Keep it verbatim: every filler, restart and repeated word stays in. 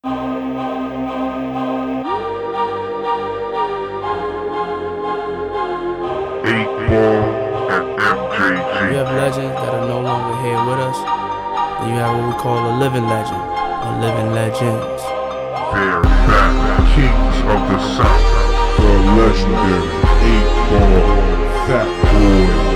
eight ball and M J G. You have legends that are no longer here with us. Then you have what we call a living legend, or living legends. They're back, kings of the South. The legendary eight ball Fat Boy.